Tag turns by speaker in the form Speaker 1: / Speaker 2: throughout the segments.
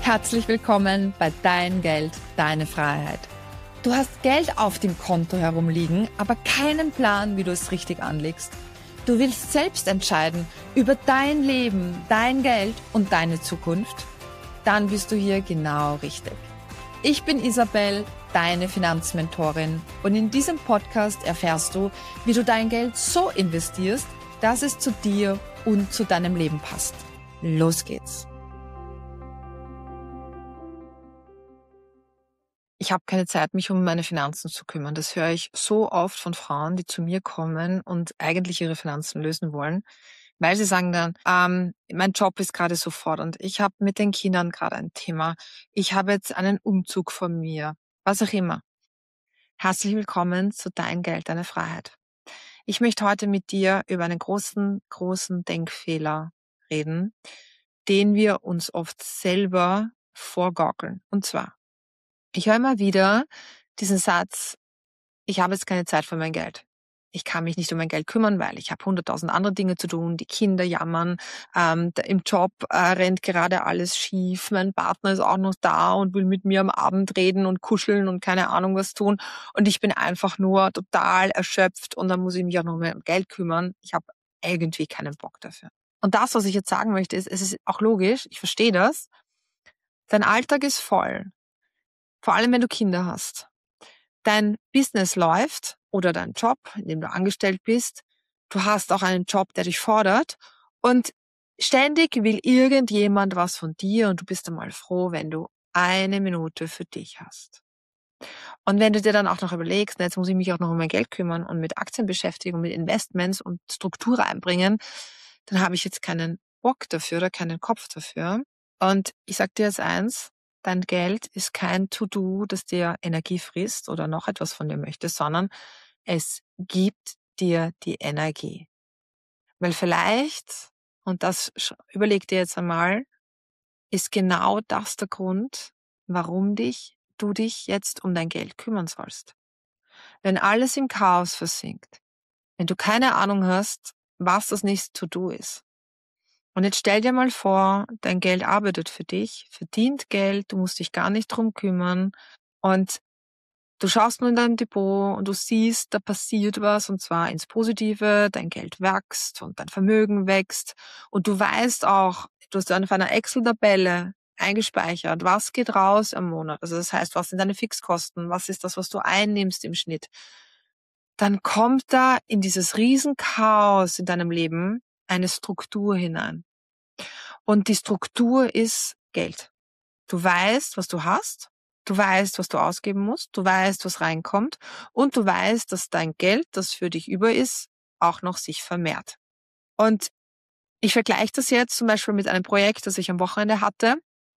Speaker 1: Herzlich willkommen bei Dein Geld, deine Freiheit. Du hast Geld auf dem Konto herumliegen, aber keinen Plan, wie du es richtig anlegst. Du willst selbst entscheiden über dein Leben, dein Geld und deine Zukunft? Dann bist du hier genau richtig. Ich bin Isabel, deine Finanzmentorin, und in diesem Podcast erfährst du, wie du dein Geld so investierst, dass es zu dir und zu deinem Leben passt. Los geht's! Ich habe keine Zeit, mich um meine Finanzen zu kümmern. Das höre ich so oft von Frauen, die zu mir kommen und eigentlich ihre Finanzen lösen wollen, weil sie sagen dann, mein Job ist gerade so fordernd, ich habe mit den Kindern gerade ein Thema, ich habe jetzt einen Umzug vor mir, was auch immer. Herzlich willkommen zu Dein Geld, deine Freiheit. Ich möchte heute mit dir über einen großen Denkfehler reden, den wir uns oft selber vorgaukeln. Und zwar, ich höre immer wieder diesen Satz, ich habe jetzt keine Zeit für mein Geld. Ich kann mich nicht um mein Geld kümmern, weil ich habe 100.000 andere Dinge zu tun. Die Kinder jammern, im Job rennt gerade alles schief. Mein Partner ist auch noch da und will mit mir am Abend reden und kuscheln und keine Ahnung was tun. Und ich bin einfach nur total erschöpft und dann muss ich mich auch noch mehr um Geld kümmern. Ich habe irgendwie keinen Bock dafür. Und das, was ich jetzt sagen möchte, ist, es ist auch logisch, ich verstehe das. Dein Alltag ist voll. Vor allem, wenn du Kinder hast. Dein Business läuft oder dein Job, in dem du angestellt bist. Du hast auch einen Job, der dich fordert. Und ständig will irgendjemand was von dir und du bist einmal froh, wenn du eine Minute für dich hast. Und wenn du dir dann auch noch überlegst, jetzt muss ich mich auch noch um mein Geld kümmern und mit Aktien beschäftigen und mit Investments und Struktur einbringen, dann habe ich jetzt keinen Bock dafür oder keinen Kopf dafür. Und ich sag dir jetzt eins, dein Geld ist kein To-Do, das dir Energie frisst oder noch etwas von dir möchte, sondern es gibt dir die Energie. Weil vielleicht, und das überleg dir jetzt einmal, ist genau das der Grund, warum du dich jetzt um dein Geld kümmern sollst. Wenn alles im Chaos versinkt, wenn du keine Ahnung hast, was das nächste To-Do ist. Und jetzt stell dir mal vor, dein Geld arbeitet für dich, verdient Geld, du musst dich gar nicht drum kümmern und du schaust nur in dein Depot und du siehst, da passiert was und zwar ins Positive, dein Geld wächst und dein Vermögen wächst und du weißt auch, du hast auf einer Excel-Tabelle eingespeichert, was geht raus am Monat, also das heißt, was sind deine Fixkosten, was ist das, was du einnimmst im Schnitt. Dann kommt da in dieses Riesenchaos in deinem Leben eine Struktur hinein. Und die Struktur ist Geld. Du weißt, was du hast, du weißt, was du ausgeben musst, du weißt, was reinkommt und du weißt, dass dein Geld, das für dich über ist, auch noch sich vermehrt. Und ich vergleiche das jetzt zum Beispiel mit einem Projekt, das ich am Wochenende hatte.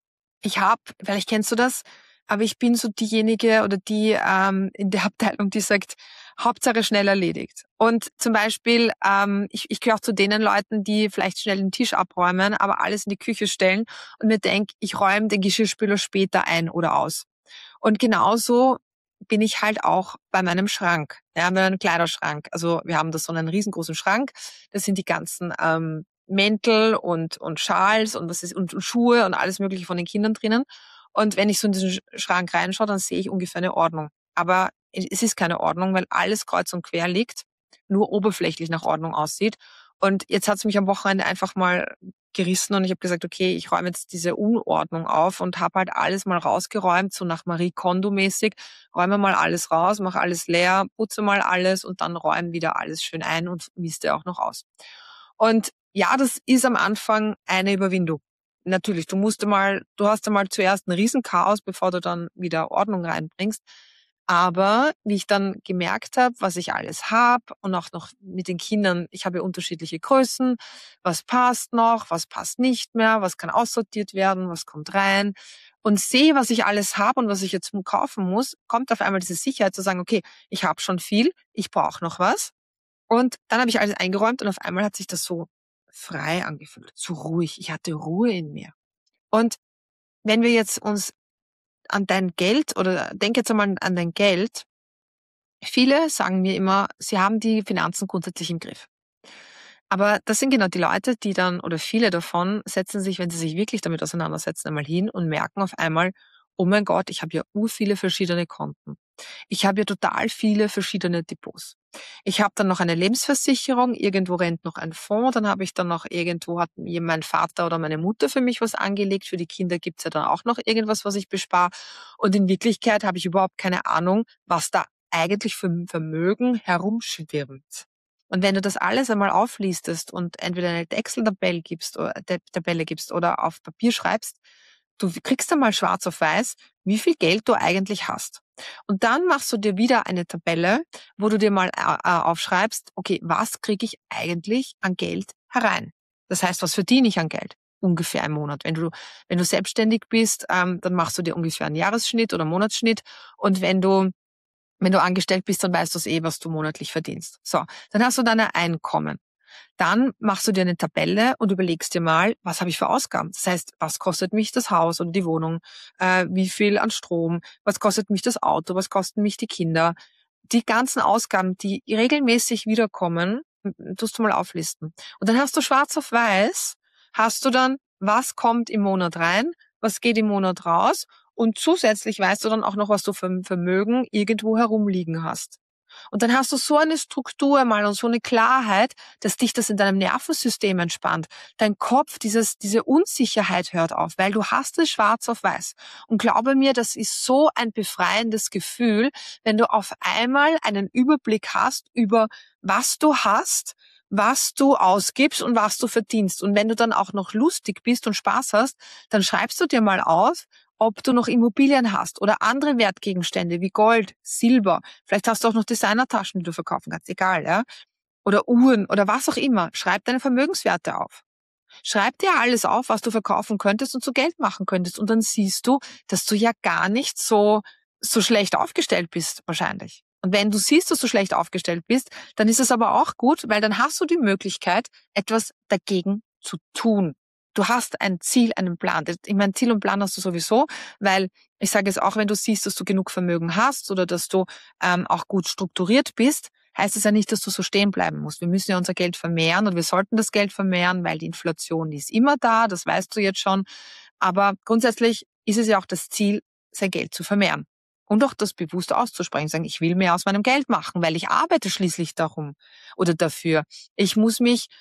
Speaker 1: Vielleicht kennst du das, aber ich bin so diejenige oder die in der Abteilung, die sagt, Hauptsache schnell erledigt. Und zum Beispiel, ich gehöre auch zu den Leuten, die vielleicht schnell den Tisch abräumen, aber alles in die Küche stellen und mir denke, ich räume den Geschirrspüler später ein oder aus. Und genauso bin ich halt auch bei meinem Schrank, ja, bei meinem Kleiderschrank. Also wir haben da so einen riesengroßen Schrank, das sind die ganzen Mäntel und Schals und und Schuhe und alles Mögliche von den Kindern drinnen. Und wenn ich so in diesen Schrank reinschaue, dann sehe ich ungefähr eine Ordnung. Aber es ist keine Ordnung, weil alles kreuz und quer liegt, nur oberflächlich nach Ordnung aussieht. Und jetzt hat es mich am Wochenende einfach mal gerissen und ich habe gesagt, okay, ich räume jetzt diese Unordnung auf und habe halt alles mal rausgeräumt, so nach Marie Kondo mäßig, räume mal alles raus, mache alles leer, putze mal alles und dann räume wieder alles schön ein und miste auch noch aus. Und ja, das ist am Anfang eine Überwindung. Natürlich, du hast einmal zuerst ein Riesenchaos, bevor du dann wieder Ordnung reinbringst. Aber wie ich dann gemerkt habe, was ich alles habe und auch noch mit den Kindern, ich habe ja unterschiedliche Größen, was passt noch, was passt nicht mehr, was kann aussortiert werden, was kommt rein und sehe, was ich alles habe und was ich jetzt kaufen muss, kommt auf einmal diese Sicherheit zu sagen, okay, ich habe schon viel, ich brauche noch was. Und dann habe ich alles eingeräumt und auf einmal hat sich das so frei angefühlt, so ruhig. Ich hatte Ruhe in mir. Und wenn wir jetzt uns an dein Geld oder denk jetzt einmal an dein Geld. Viele sagen mir immer, sie haben die Finanzen grundsätzlich im Griff. Aber das sind genau die Leute, die dann, oder viele davon, setzen sich, wenn sie sich wirklich damit auseinandersetzen, einmal hin und merken auf einmal, oh mein Gott, ich habe ja viele verschiedene Konten. Ich habe ja total viele verschiedene Depots. Ich habe dann noch eine Lebensversicherung, irgendwo rennt noch ein Fonds, dann habe ich dann noch irgendwo, hat mir mein Vater oder meine Mutter für mich was angelegt, für die Kinder gibt's ja dann auch noch irgendwas, was ich bespare. Und in Wirklichkeit habe ich überhaupt keine Ahnung, was da eigentlich für ein Vermögen herumschwirrt. Und wenn du das alles einmal auflistest und entweder eine Excel-Tabelle gibst oder Tabelle gibst oder auf Papier schreibst, du kriegst einmal schwarz auf weiß, wie viel Geld du eigentlich hast. Und dann machst du dir wieder eine Tabelle, wo du dir mal aufschreibst, okay, was kriege ich eigentlich an Geld herein? Das heißt, was verdiene ich an Geld? Ungefähr im Monat. Wenn du selbstständig bist, dann machst du dir ungefähr einen Jahresschnitt oder Monatsschnitt. Und wenn du angestellt bist, dann weißt du was du monatlich verdienst. So, dann hast du deine Einkommen. Dann machst du dir eine Tabelle und überlegst dir mal, was habe ich für Ausgaben? Das heißt, was kostet mich das Haus oder die Wohnung? Wie viel an Strom? Was kostet mich das Auto? Was kosten mich die Kinder? Die ganzen Ausgaben, die regelmäßig wiederkommen, tust du mal auflisten. Und dann hast du schwarz auf weiß, hast du dann, was kommt im Monat rein, was geht im Monat raus, und zusätzlich weißt du dann auch noch, was du für ein Vermögen irgendwo herumliegen hast. Und dann hast du so eine Struktur mal und so eine Klarheit, dass dich das in deinem Nervensystem entspannt. Dein Kopf, diese Unsicherheit hört auf, weil du hast es schwarz auf weiß. Und glaube mir, das ist so ein befreiendes Gefühl, wenn du auf einmal einen Überblick hast über, was du hast, was du ausgibst und was du verdienst. Und wenn du dann auch noch lustig bist und Spaß hast, dann schreibst du dir mal auf, ob du noch Immobilien hast oder andere Wertgegenstände wie Gold, Silber. Vielleicht hast du auch noch Designertaschen, die du verkaufen kannst, egal, ja. Oder Uhren oder was auch immer. Schreib deine Vermögenswerte auf. Schreib dir alles auf, was du verkaufen könntest und zu Geld machen könntest. Und dann siehst du, dass du ja gar nicht so schlecht aufgestellt bist, wahrscheinlich. Und wenn du siehst, dass du schlecht aufgestellt bist, dann ist es aber auch gut, weil dann hast du die Möglichkeit, etwas dagegen zu tun. Du hast ein Ziel, einen Plan. Ich meine, Ziel und Plan hast du sowieso, weil ich sage es auch, wenn du siehst, dass du genug Vermögen hast oder dass du auch gut strukturiert bist, heißt es ja nicht, dass du so stehen bleiben musst. Wir müssen ja unser Geld vermehren und wir sollten das Geld vermehren, weil die Inflation, die ist immer da, das weißt du jetzt schon. Aber grundsätzlich ist es ja auch das Ziel, sein Geld zu vermehren. Und auch das bewusst auszusprechen, sagen, ich will mehr aus meinem Geld machen, weil ich arbeite schließlich darum oder dafür. Ich muss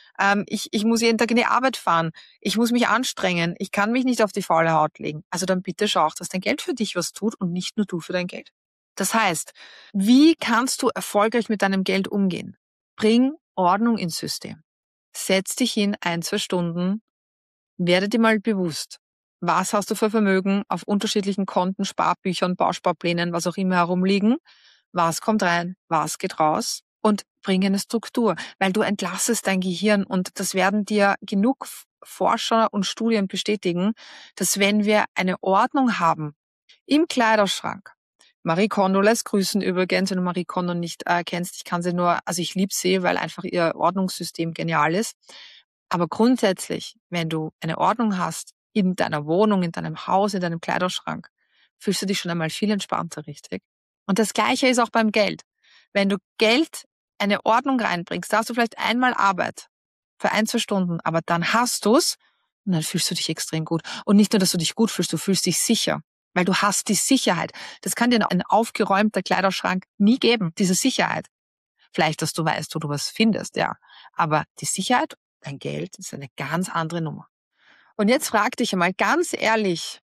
Speaker 1: ich muss jeden Tag in die Arbeit fahren. Ich muss mich anstrengen. Ich kann mich nicht auf die faule Haut legen. Also dann bitte schau auch, dass dein Geld für dich was tut und nicht nur du für dein Geld. Das heißt, wie kannst du erfolgreich mit deinem Geld umgehen? Bring Ordnung ins System. Setz dich hin, 1, 2 Stunden, werde dir mal bewusst, was hast du für Vermögen auf unterschiedlichen Konten, Sparbüchern, Bausparplänen, was auch immer herumliegen? Was kommt rein? Was geht raus? Und bring eine Struktur, weil du entlassest dein Gehirn, und das werden dir genug Forscher und Studien bestätigen, dass wenn wir eine Ordnung haben im Kleiderschrank. Marie Kondo lässt grüßen übrigens, wenn du Marie Kondo nicht kennst. Ich kann sie nur, also ich liebe sie, weil einfach ihr Ordnungssystem genial ist. Aber grundsätzlich, wenn du eine Ordnung hast in deiner Wohnung, in deinem Haus, in deinem Kleiderschrank, fühlst du dich schon einmal viel entspannter, richtig? Und das Gleiche ist auch beim Geld. Wenn du Geld, eine Ordnung reinbringst, da hast du vielleicht einmal Arbeit für 1, 2 Stunden, aber dann hast du's und dann fühlst du dich extrem gut. Und nicht nur, dass du dich gut fühlst, du fühlst dich sicher, weil du hast die Sicherheit. Das kann dir ein aufgeräumter Kleiderschrank nie geben, diese Sicherheit. Vielleicht, dass du weißt, wo du was findest, ja. Aber die Sicherheit, dein Geld, ist eine ganz andere Nummer. Und jetzt frag dich einmal ganz ehrlich,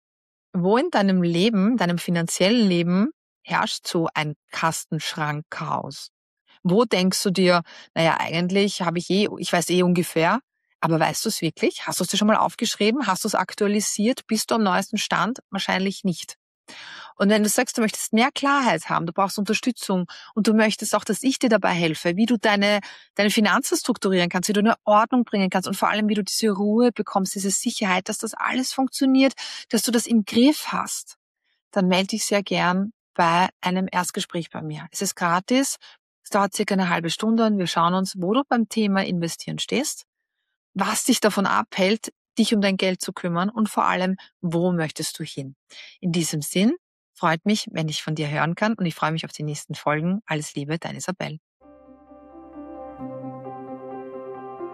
Speaker 1: wo in deinem Leben, deinem finanziellen Leben, herrscht so ein Kastenschrankchaos? Wo denkst du dir, naja, eigentlich ich weiß ungefähr, aber weißt du es wirklich? Hast du es dir schon mal aufgeschrieben? Hast du es aktualisiert? Bist du am neuesten Stand? Wahrscheinlich nicht. Und wenn du sagst, du möchtest mehr Klarheit haben, du brauchst Unterstützung und du möchtest auch, dass ich dir dabei helfe, wie du deine Finanzen strukturieren kannst, wie du eine Ordnung bringen kannst und vor allem, wie du diese Ruhe bekommst, diese Sicherheit, dass das alles funktioniert, dass du das im Griff hast, dann melde dich sehr gern bei einem Erstgespräch bei mir. Es ist gratis, es dauert circa eine halbe Stunde und wir schauen uns, wo du beim Thema Investieren stehst, was dich davon abhält, dich um dein Geld zu kümmern und vor allem, wo möchtest du hin. In diesem Sinn, freut mich, wenn ich von dir hören kann, und ich freue mich auf die nächsten Folgen. Alles Liebe, deine Isabel.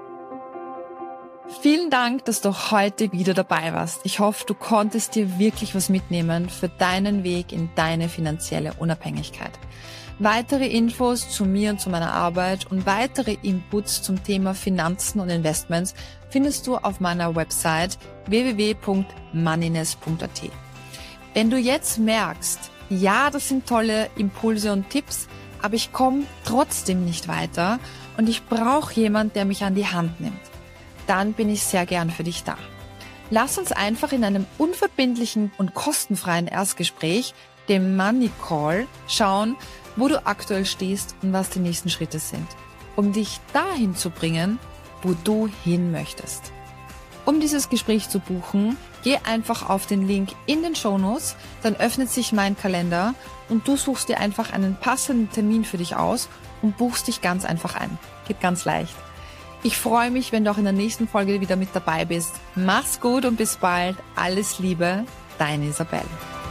Speaker 1: Vielen Dank, dass du heute wieder dabei warst. Ich hoffe, du konntest dir wirklich was mitnehmen für deinen Weg in deine finanzielle Unabhängigkeit. Weitere Infos zu mir und zu meiner Arbeit und weitere Inputs zum Thema Finanzen und Investments findest du auf meiner Website www.moneyness.at. Wenn du jetzt merkst, ja, das sind tolle Impulse und Tipps, aber ich komme trotzdem nicht weiter und ich brauche jemanden, der mich an die Hand nimmt, dann bin ich sehr gern für dich da. Lass uns einfach in einem unverbindlichen und kostenfreien Erstgespräch, dem Money Call, schauen, wo du aktuell stehst und was die nächsten Schritte sind, um dich dahin zu bringen, wo du hin möchtest. Um dieses Gespräch zu buchen, geh einfach auf den Link in den Shownotes, dann öffnet sich mein Kalender und du suchst dir einfach einen passenden Termin für dich aus und buchst dich ganz einfach ein. Geht ganz leicht. Ich freue mich, wenn du auch in der nächsten Folge wieder mit dabei bist. Mach's gut und bis bald. Alles Liebe, deine Isabelle.